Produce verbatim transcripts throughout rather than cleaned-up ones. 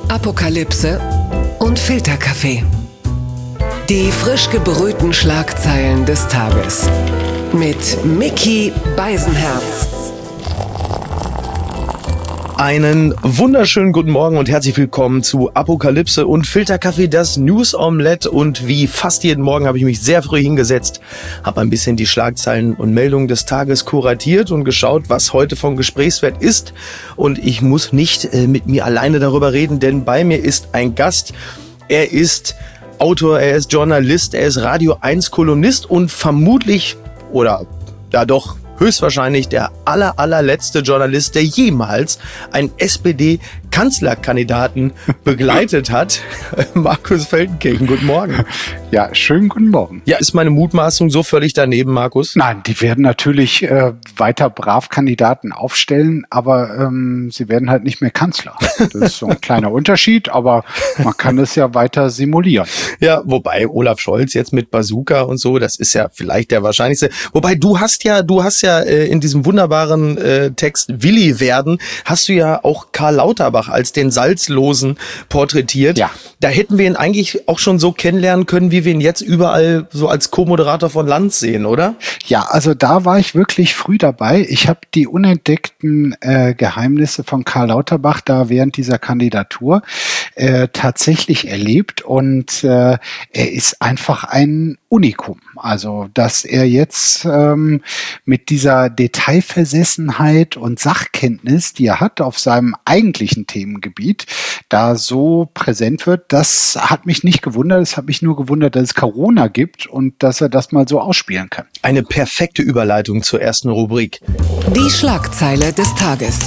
Apokalypse und Filterkaffee. Die frisch gebrühten Schlagzeilen des Tages. Mit Micky Beisenherz. Einen wunderschönen guten Morgen und herzlich willkommen zu Apokalypse und Filterkaffee, das News Omelette. Und wie fast jeden Morgen habe ich mich sehr früh hingesetzt, habe ein bisschen die Schlagzeilen und Meldungen des Tages kuratiert und geschaut, was heute von Gesprächswert ist. Und ich muss nicht äh, mit mir alleine darüber reden, denn bei mir ist ein Gast. Er ist Autor, er ist Journalist, er ist Radio eins Kolumnist und vermutlich, oder ja doch, höchstwahrscheinlich der aller, allerletzte Journalist, der jemals einen S P D-Kanzlerkandidaten begleitet hat. Markus Feldenkirchen, guten Morgen. Ja, schönen guten Morgen. Ja, ist meine Mutmaßung so völlig daneben, Markus? Nein, die werden natürlich äh, weiter brav Kandidaten aufstellen, aber ähm, sie werden halt nicht mehr Kanzler. Das ist so ein kleiner Unterschied, aber man kann es ja weiter simulieren. Ja, wobei Olaf Scholz jetzt mit Bazooka und so, das ist ja vielleicht der wahrscheinlichste. Wobei du hast ja, du hast ja äh, in diesem wunderbaren äh, Text Willi werden, hast du ja auch Karl Lauterbach als den Salzlosen porträtiert. Ja. Da hätten wir ihn eigentlich auch schon so kennenlernen können, wie wir ihn jetzt überall so als Co-Moderator von Lanz sehen, oder? Ja, also da war ich wirklich früh dabei. Ich habe die unentdeckten äh, Geheimnisse von Karl Lauterbach da während dieser Kandidatur äh, tatsächlich erlebt und äh, er ist einfach ein Unikum. Also, dass er jetzt ähm, mit dieser Detailversessenheit und Sachkenntnis, die er hat auf seinem eigentlichen Themengebiet, da so präsent wird, das hat mich nicht gewundert. Es hat mich nur gewundert, dass es Corona gibt und dass er das mal so ausspielen kann. Eine perfekte Überleitung zur ersten Rubrik. Die Schlagzeile des Tages.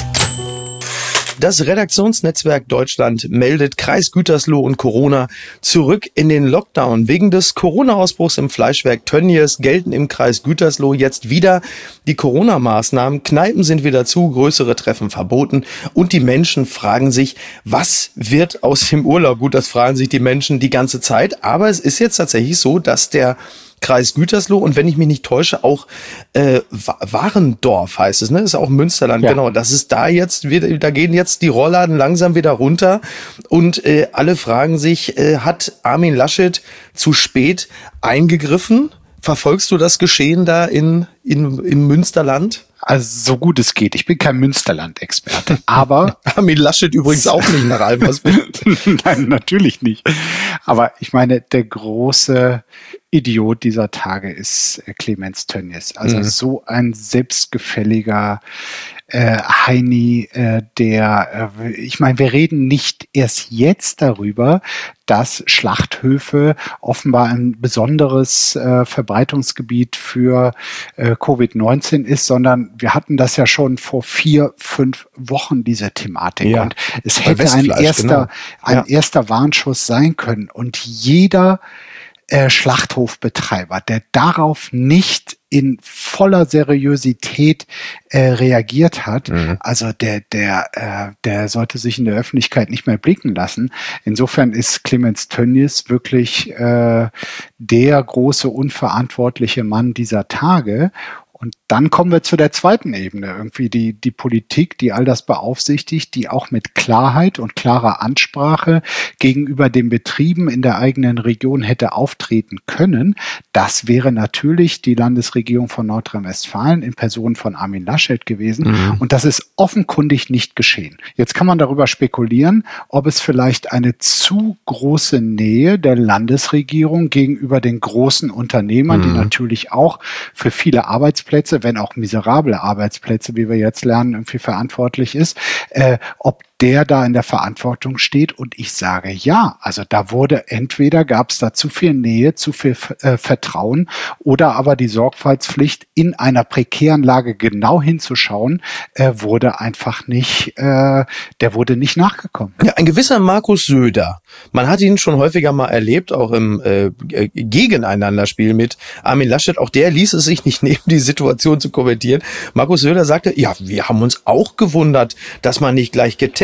Das Redaktionsnetzwerk Deutschland meldet Kreis Gütersloh und Corona zurück in den Lockdown. Wegen des Corona-Ausbruchs im Fleischwerk Tönnies gelten im Kreis Gütersloh jetzt wieder die Corona-Maßnahmen. Kneipen sind wieder zu, größere Treffen verboten und die Menschen fragen sich, was wird aus dem Urlaub? Gut, das fragen sich die Menschen die ganze Zeit, aber es ist jetzt tatsächlich so, dass der Kreis Gütersloh und wenn ich mich nicht täusche, auch äh, Warendorf heißt es, ne? Das ist auch Münsterland, ja. Genau. Das ist da jetzt, wieder, da gehen jetzt die Rollladen langsam wieder runter und äh, alle fragen sich, äh, hat Armin Laschet zu spät eingegriffen? Verfolgst du das Geschehen da in, in im Münsterland? Also so gut es geht. Ich bin kein Münsterland-Experte, aber Armin Laschet übrigens auch nicht nach allem, was wir Nein, natürlich nicht. Aber ich meine, der große Idiot dieser Tage ist Clemens Tönnies. Also mhm. so ein selbstgefälliger äh, Heini, äh, der, äh, ich meine, wir reden nicht erst jetzt darüber, dass Schlachthöfe offenbar ein besonderes äh, Verbreitungsgebiet für äh, Covid neunzehn ist, sondern wir hatten das ja schon vor vier, fünf Wochen, diese Thematik. Ja. Und es hätte ein erster, genau. ein ja. erster Warnschuss sein können. Und jeder äh, Schlachthofbetreiber, der darauf nicht in voller Seriosität äh, reagiert hat, mhm. also der der äh, der sollte sich in der Öffentlichkeit nicht mehr blicken lassen. Insofern ist Clemens Tönnies wirklich äh, der große unverantwortliche Mann dieser Tage. Und dann kommen wir zu der zweiten Ebene, irgendwie die, die Politik, die all das beaufsichtigt, die auch mit Klarheit und klarer Ansprache gegenüber den Betrieben in der eigenen Region hätte auftreten können. Das wäre natürlich die Landesregierung von Nordrhein-Westfalen in Person von Armin Laschet gewesen. Mhm. Und das ist offenkundig nicht geschehen. Jetzt kann man darüber spekulieren, ob es vielleicht eine zu große Nähe der Landesregierung gegenüber den großen Unternehmern, mhm. die natürlich auch für viele Arbeitsplätze Plätze, wenn auch miserable Arbeitsplätze, wie wir jetzt lernen, irgendwie verantwortlich ist, äh, ob der da in der Verantwortung steht. Und ich sage ja, also da wurde entweder gab es da zu viel Nähe, zu viel äh, Vertrauen oder aber die Sorgfaltspflicht in einer prekären Lage genau hinzuschauen, äh, wurde einfach nicht, äh, der wurde nicht nachgekommen. Ja, ein gewisser Markus Söder. Man hat ihn schon häufiger mal erlebt, auch im äh, Gegeneinanderspiel mit Armin Laschet. Auch der ließ es sich nicht nehmen, die Situation zu kommentieren. Markus Söder sagte, ja, wir haben uns auch gewundert, dass man nicht gleich getestet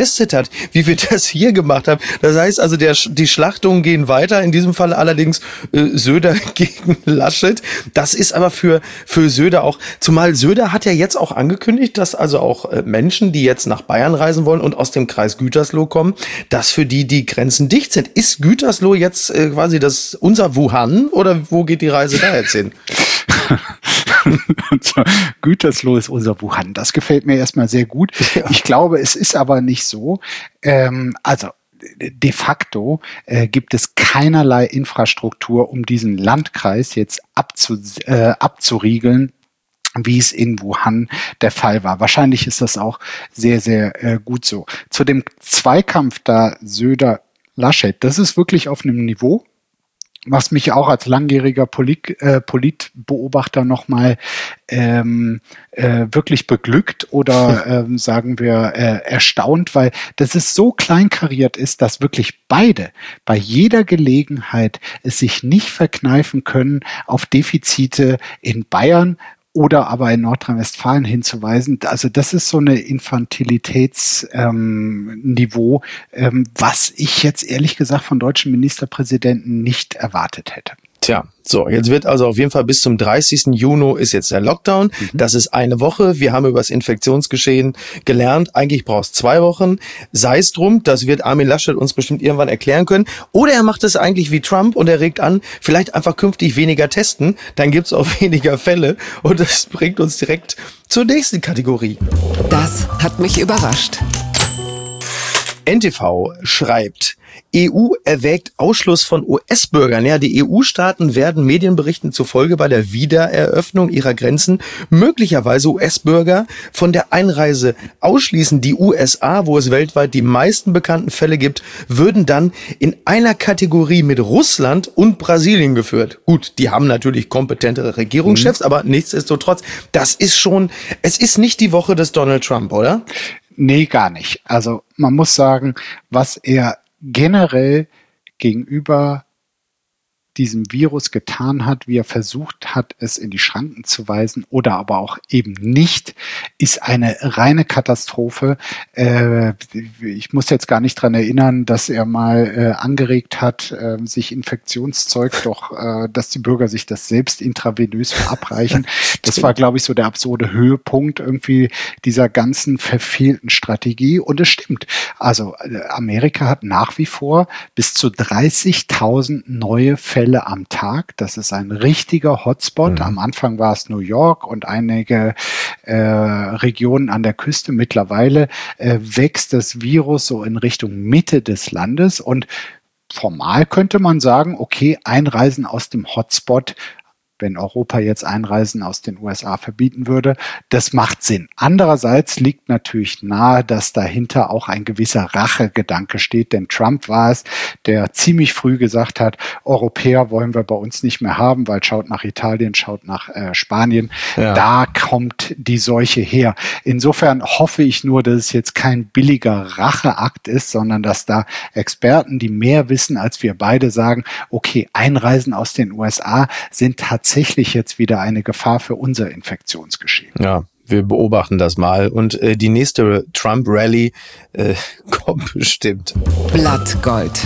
getestet hat, wie wir das hier gemacht haben. Das heißt also, der, die Schlachtungen gehen weiter. In diesem Fall allerdings äh, Söder gegen Laschet. Das ist aber für, für Söder auch, zumal Söder hat ja jetzt auch angekündigt, dass also auch äh, Menschen, die jetzt nach Bayern reisen wollen und aus dem Kreis Gütersloh kommen, dass für die die Grenzen dicht sind. Ist Gütersloh jetzt äh, quasi das unser Wuhan oder wo geht die Reise da jetzt hin? Gütersloh ist unser Wuhan. Das gefällt mir erstmal sehr gut. Ja. Ich glaube, es ist aber nicht so. Ähm, also de facto äh, gibt es keinerlei Infrastruktur, um diesen Landkreis jetzt abzu, äh, abzuriegeln, wie es in Wuhan der Fall war. Wahrscheinlich ist das auch sehr, sehr äh, gut so. Zu dem Zweikampf da Söder-Laschet, das ist wirklich auf einem Niveau, was mich auch als langjähriger Polit, äh, Politbeobachter nochmal ähm, äh, wirklich beglückt oder ähm, sagen wir äh, erstaunt, weil das ist so kleinkariert ist, dass wirklich beide bei jeder Gelegenheit es sich nicht verkneifen können, auf Defizite in Bayern oder aber in Nordrhein-Westfalen hinzuweisen. Also das ist so eine Infantilitätsniveau, ähm, ähm, was ich jetzt ehrlich gesagt von deutschen Ministerpräsidenten nicht erwartet hätte. Tja, so, jetzt wird also auf jeden Fall bis zum dreißigsten Juni ist jetzt der Lockdown. Mhm. Das ist eine Woche. Wir haben über das Infektionsgeschehen gelernt. Eigentlich brauchst zwei Wochen. Sei es drum, das wird Armin Laschet uns bestimmt irgendwann erklären können. Oder er macht es eigentlich wie Trump und er regt an, vielleicht einfach künftig weniger testen. Dann gibt's auch weniger Fälle. Und das bringt uns direkt zur nächsten Kategorie. Das hat mich überrascht. N T V schreibt, E U erwägt Ausschluss von U S-Bürgern. Ja, die E U-Staaten werden Medienberichten zufolge bei der Wiedereröffnung ihrer Grenzen möglicherweise U S-Bürger von der Einreise ausschließen. Die U S A, wo es weltweit die meisten bekannten Fälle gibt, würden dann in einer Kategorie mit Russland und Brasilien geführt. Gut, die haben natürlich kompetentere Regierungschefs, mhm. aber nichtsdestotrotz, das ist schon, es ist nicht die Woche des Donald Trump, oder? Nee, gar nicht. Also man muss sagen, was er generell gegenüber diesem Virus getan hat, wie er versucht hat, es in die Schranken zu weisen oder aber auch eben nicht, ist eine reine Katastrophe. Äh, ich muss jetzt gar nicht dran erinnern, dass er mal äh, angeregt hat, äh, sich Infektionszeug doch, äh, dass die Bürger sich das selbst intravenös verabreichen. Das war, glaube ich, so der absurde Höhepunkt irgendwie dieser ganzen verfehlten Strategie. Und es stimmt. Also Amerika hat nach wie vor bis zu dreißigtausend neue Fälle am Tag. Das ist ein richtiger Hotspot. Mhm. Am Anfang war es New York und einige äh, Regionen an der Küste. Mittlerweile äh, wächst das Virus so in Richtung Mitte des Landes und formal könnte man sagen, okay, Einreisen aus dem Hotspot, wenn Europa jetzt Einreisen aus den U S A verbieten würde, das macht Sinn. Andererseits liegt natürlich nahe, dass dahinter auch ein gewisser Rachegedanke steht, denn Trump war es, der ziemlich früh gesagt hat, Europäer wollen wir bei uns nicht mehr haben, weil schaut nach Italien, schaut nach äh, Spanien, ja. Da kommt die Seuche her. Insofern hoffe ich nur, dass es jetzt kein billiger Racheakt ist, sondern dass da Experten, die mehr wissen als wir beide, sagen, okay, Einreisen aus den U S A sind tatsächlich tatsächlich jetzt wieder eine Gefahr für unser Infektionsgeschehen. Ja, wir beobachten das mal und äh, die nächste Trump-Rally äh, kommt bestimmt. Blattgold.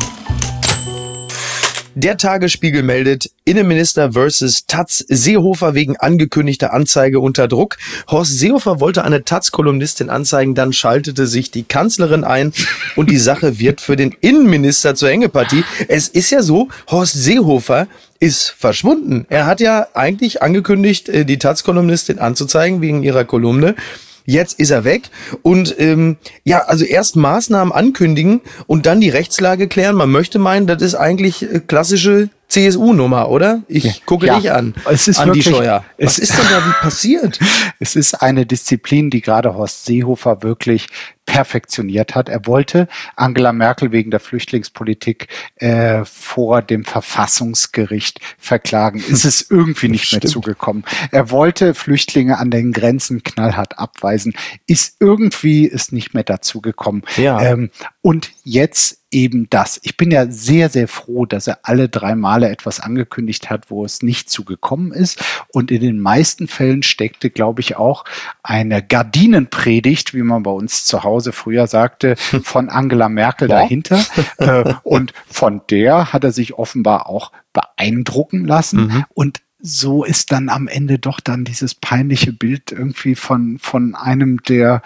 Der Tagesspiegel meldet, Innenminister versus Taz, Seehofer wegen angekündigter Anzeige unter Druck. Horst Seehofer wollte eine Taz-Kolumnistin anzeigen, dann schaltete sich die Kanzlerin ein und die Sache wird für den Innenminister zur Hängepartie. Es ist ja so, Horst Seehofer ist verschwunden. Er hat ja eigentlich angekündigt, die Taz-Kolumnistin anzuzeigen wegen ihrer Kolumne. Jetzt ist er weg und ähm, ja, also erst Maßnahmen ankündigen und dann die Rechtslage klären. Man möchte meinen, das ist eigentlich klassische C S U-Nummer, oder? Ich ja, gucke ja, dich an, es ist Andi wirklich, Scheuer. Was ist denn da passiert? Es ist eine Disziplin, die gerade Horst Seehofer wirklich perfektioniert hat. Er wollte Angela Merkel wegen der Flüchtlingspolitik äh, vor dem Verfassungsgericht verklagen. Ist es irgendwie nicht Stimmt. mehr zugekommen. Er wollte Flüchtlinge an den Grenzen knallhart abweisen. Ist irgendwie ist nicht mehr dazu gekommen. Ja. Ähm, und jetzt eben das. Ich bin ja sehr, sehr froh, dass er alle drei Male etwas angekündigt hat, wo es nicht zugekommen ist. Und in den meisten Fällen steckte, glaube ich, auch eine Gardinenpredigt, wie man bei uns zu Hause früher sagte, von Angela Merkel ja. dahinter. äh, und von der hat er sich offenbar auch beeindrucken lassen. Mhm. Und so ist dann am Ende doch dann dieses peinliche Bild irgendwie von, von einem, der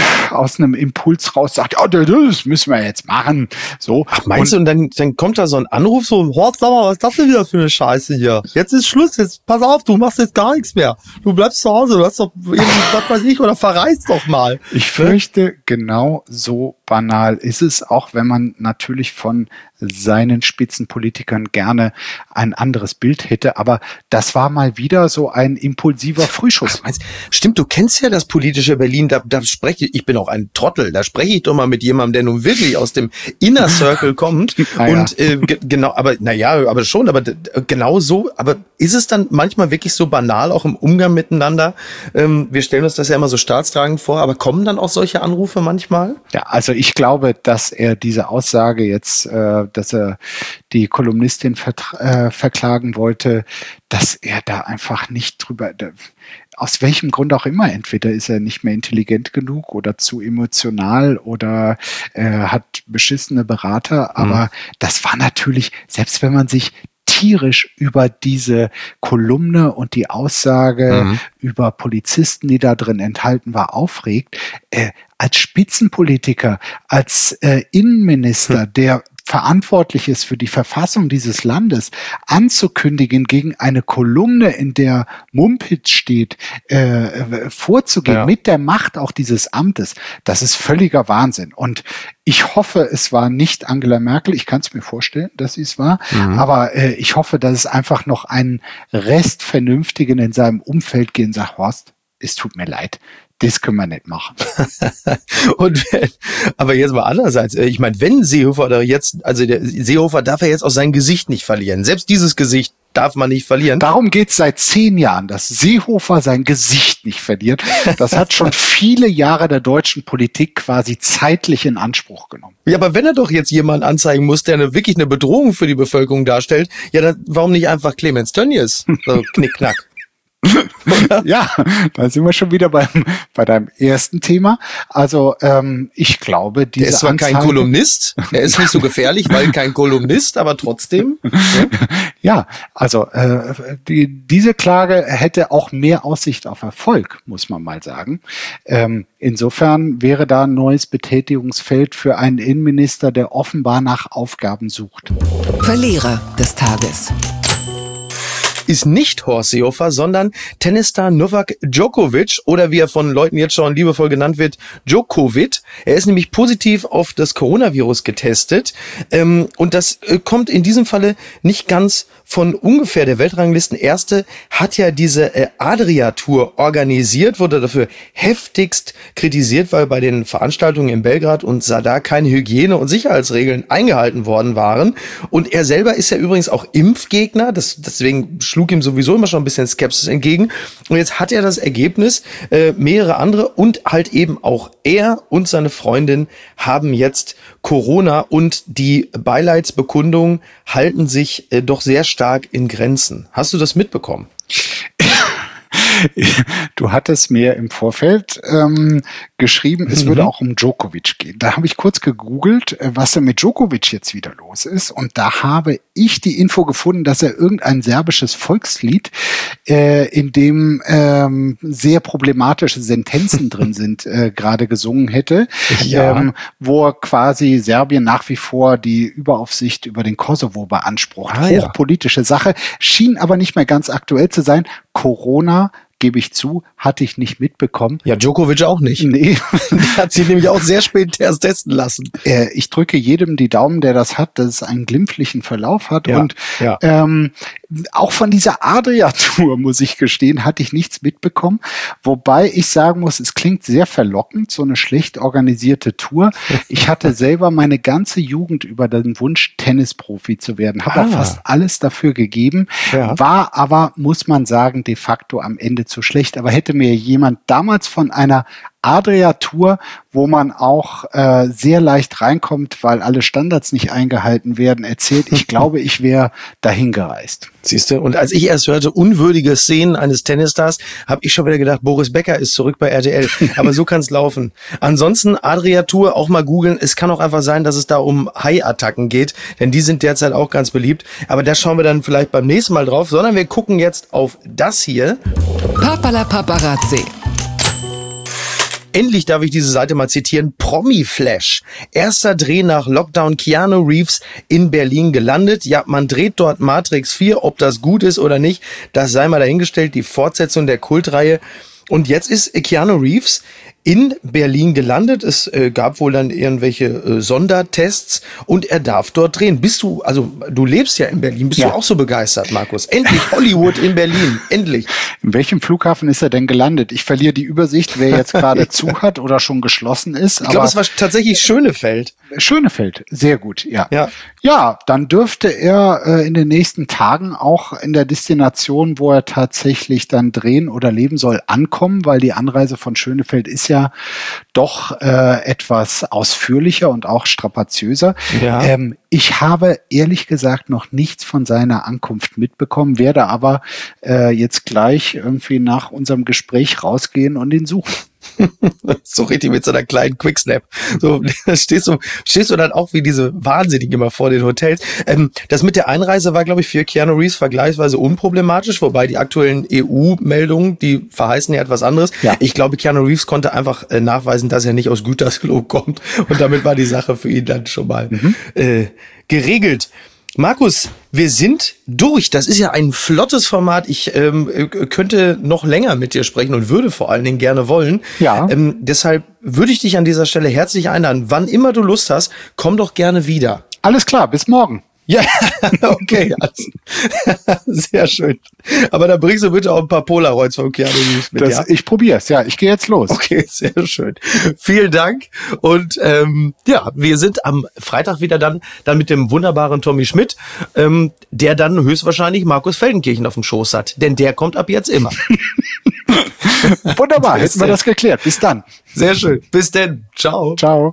aus einem Impuls raus sagt, ja, das müssen wir jetzt machen. So. Ach, meinst und, du, und dann, dann kommt da so ein Anruf, so, Horst, sag mal, was ist das denn wieder für eine Scheiße hier? Jetzt ist Schluss, jetzt pass auf, du machst jetzt gar nichts mehr. Du bleibst zu Hause, du hast doch irgendwie, was weiß ich, oder verreist doch mal. Ich fürchte, genau so banal ist es, auch wenn man natürlich von seinen Spitzenpolitikern gerne ein anderes Bild hätte, aber das war mal wieder so ein impulsiver Frühschuss. Ach, stimmt, du kennst ja das politische Berlin, da, da spreche ich, ich bin auch ein Trottel, da spreche ich doch mal mit jemandem, der nun wirklich aus dem Inner Circle kommt ah, und ja. äh, g- genau, aber naja, aber schon, aber d- genau so, aber ist es dann manchmal wirklich so banal, auch im Umgang miteinander? Ähm, wir stellen uns das ja immer so staatstragend vor, aber kommen dann auch solche Anrufe manchmal? Ja, also ich glaube, dass er diese Aussage jetzt, äh, dass er die Kolumnistin vertra- äh, verklagen wollte, dass er da einfach nicht drüber, da, aus welchem Grund auch immer, entweder ist er nicht mehr intelligent genug oder zu emotional oder äh, hat beschissene Berater, aber mhm. das war natürlich, selbst wenn man sich tierisch über diese Kolumne und die Aussage mhm. über Polizisten, die da drin enthalten war, aufregt, äh, als Spitzenpolitiker, als äh, Innenminister, hm. der verantwortlich ist für die Verfassung dieses Landes, anzukündigen, gegen eine Kolumne, in der Mumpitz steht, äh, vorzugehen, ja. mit der Macht auch dieses Amtes, das ist völliger Wahnsinn. Und ich hoffe, es war nicht Angela Merkel, ich kann es mir vorstellen, dass sie es war, mhm. aber äh, ich hoffe, dass es einfach noch einen Rest Vernünftigen in seinem Umfeld gehen, sagt, Horst, es tut mir leid. Das können wir nicht machen. Und aber jetzt mal andererseits, ich meine, wenn Seehofer oder jetzt, also der Seehofer darf ja jetzt auch sein Gesicht nicht verlieren. Selbst dieses Gesicht darf man nicht verlieren. Darum geht es seit zehn Jahren, dass Seehofer sein Gesicht nicht verliert. Das hat schon viele Jahre der deutschen Politik quasi zeitlich in Anspruch genommen. Ja, aber wenn er doch jetzt jemanden anzeigen muss, der eine, wirklich eine Bedrohung für die Bevölkerung darstellt, ja, dann warum nicht einfach Clemens Tönnies? So knick-knack. Ja, da sind wir schon wieder beim, bei deinem ersten Thema. Also ähm, ich glaube, diese Er ist zwar Anzeige, kein Kolumnist, er ist nicht so gefährlich, weil kein Kolumnist, aber trotzdem. Ja, ja also äh, die, diese Klage hätte auch mehr Aussicht auf Erfolg, muss man mal sagen. Ähm, insofern wäre da ein neues Betätigungsfeld für einen Innenminister, der offenbar nach Aufgaben sucht. Verlierer des Tages ist nicht Horst Seehofer, sondern Tennisstar Novak Djokovic oder wie er von Leuten jetzt schon liebevoll genannt wird, Djokovic. Er ist nämlich positiv auf das Coronavirus getestet ähm, und das äh, kommt in diesem Falle nicht ganz von ungefähr. Der Weltranglisten-Erste hat ja diese äh, Adria-Tour organisiert, wurde dafür heftigst kritisiert, weil bei den Veranstaltungen in Belgrad und Zadar keine Hygiene- und Sicherheitsregeln eingehalten worden waren. Und er selber ist ja übrigens auch Impfgegner, das, deswegen schlug ihm sowieso immer schon ein bisschen Skepsis entgegen. Und jetzt hat er das Ergebnis, äh, mehrere andere und halt eben auch er und seine Freundin haben jetzt Corona und die Beileidsbekundungen halten sich äh, doch sehr stark in Grenzen. Hast du das mitbekommen? Du hattest mir im Vorfeld ähm, geschrieben, es mhm. würde auch um Djokovic gehen. Da habe ich kurz gegoogelt, was denn mit Djokovic jetzt wieder los ist. Und da habe ich die Info gefunden, dass er irgendein serbisches Volkslied, äh, in dem ähm, sehr problematische Sentenzen drin sind, äh, gerade gesungen hätte. Ja. Ähm, wo er quasi Serbien nach wie vor die Überaufsicht über den Kosovo beansprucht. Ah, hochpolitische ja. Sache, schien aber nicht mehr ganz aktuell zu sein. Corona, gebe ich zu, hatte ich nicht mitbekommen. Ja, Djokovic auch nicht. Nee. Hat sie nämlich auch sehr spät erst testen lassen. Äh, ich drücke jedem die Daumen, der das hat, dass es einen glimpflichen Verlauf hat. Ja, und ja. Ähm, auch von dieser Adria-Tour, muss ich gestehen, hatte ich nichts mitbekommen. Wobei ich sagen muss, es klingt sehr verlockend, so eine schlecht organisierte Tour. Ich hatte selber meine ganze Jugend über den Wunsch, Tennisprofi zu werden. Habe ah. auch fast alles dafür gegeben. Ja. War aber, muss man sagen, de facto am Ende zu schlecht. Aber hätte mir jemand damals von einer Adria Tour, wo man auch äh, sehr leicht reinkommt, weil alle Standards nicht eingehalten werden, erzählt, ich glaube, ich wäre dahin gereist. Siehst du, und als ich erst hörte, unwürdige Szenen eines Tennisstars, habe ich schon wieder gedacht, Boris Becker ist zurück bei R T L. Aber so kann's laufen. Ansonsten, Adria Tour, auch mal googeln. Es kann auch einfach sein, dass es da um Hai-Attacken geht, denn die sind derzeit auch ganz beliebt. Aber da schauen wir dann vielleicht beim nächsten Mal drauf, sondern wir gucken jetzt auf das hier. Papala Paparazzi. Endlich darf ich diese Seite mal zitieren. Promi-Flash. Erster Dreh nach Lockdown, Keanu Reeves in Berlin gelandet. Ja, man dreht dort Matrix vier. Ob das gut ist oder nicht, das sei mal dahingestellt. Die Fortsetzung der Kultreihe. Und jetzt ist Keanu Reeves in Berlin gelandet. Es äh, gab wohl dann irgendwelche äh, Sondertests und er darf dort drehen. Bist du, also du lebst ja in Berlin, bist ja. du auch so begeistert, Markus? Endlich Hollywood in Berlin, endlich. In welchem Flughafen ist er denn gelandet? Ich verliere die Übersicht, wer jetzt gerade zu hat oder schon geschlossen ist. Ich glaube, es war tatsächlich Schönefeld. Schönefeld, sehr gut, ja. Ja, ja dann dürfte er äh, in den nächsten Tagen auch in der Destination, wo er tatsächlich dann drehen oder leben soll, ankommen, weil die Anreise von Schönefeld ist ja doch äh, etwas ausführlicher und auch strapaziöser. Ja. Ähm, ich habe ehrlich gesagt noch nichts von seiner Ankunft mitbekommen, werde aber äh, jetzt gleich irgendwie nach unserem Gespräch rausgehen und ihn suchen. So richtig mit so einer kleinen Quicksnap. So stehst du, stehst du dann auch wie diese Wahnsinnigen immer vor den Hotels. Ähm, das mit der Einreise war, glaube ich, für Keanu Reeves vergleichsweise unproblematisch, wobei die aktuellen E U-Meldungen, die verheißen ja etwas anderes. Ja. Ich glaube, Keanu Reeves konnte einfach äh, nachweisen, dass er nicht aus Gütersloh kommt und damit war die Sache für ihn dann schon mal mhm. äh, geregelt. Markus, wir sind durch. Das ist ja ein flottes Format. Ich ähm, könnte noch länger mit dir sprechen und würde vor allen Dingen gerne wollen. Ja. Ähm, deshalb würde ich dich an dieser Stelle herzlich einladen. Wann immer du Lust hast, komm doch gerne wieder. Alles klar, bis morgen. Ja, okay, also, sehr schön. Aber da bringst du bitte auch ein paar Polaroids von Keanu Reeves mit. Das, ja? Ich probier's, ja. Ich gehe jetzt los. Okay, sehr schön. Vielen Dank. Und ähm, ja, wir sind am Freitag wieder dann, dann mit dem wunderbaren Tommy Schmidt, ähm, der dann höchstwahrscheinlich Markus Feldenkirchen auf dem Schoß hat. Denn der kommt ab jetzt immer. Wunderbar, hätten wir das geklärt. Bis dann. Sehr schön. Bis denn. Ciao. Ciao.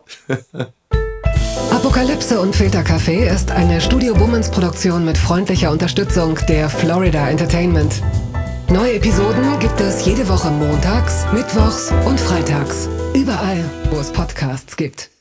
Apokalypse und Filtercafé ist eine Studio Bummens Produktion mit freundlicher Unterstützung der Florida Entertainment. Neue Episoden gibt es jede Woche montags, mittwochs und freitags. Überall, wo es Podcasts gibt.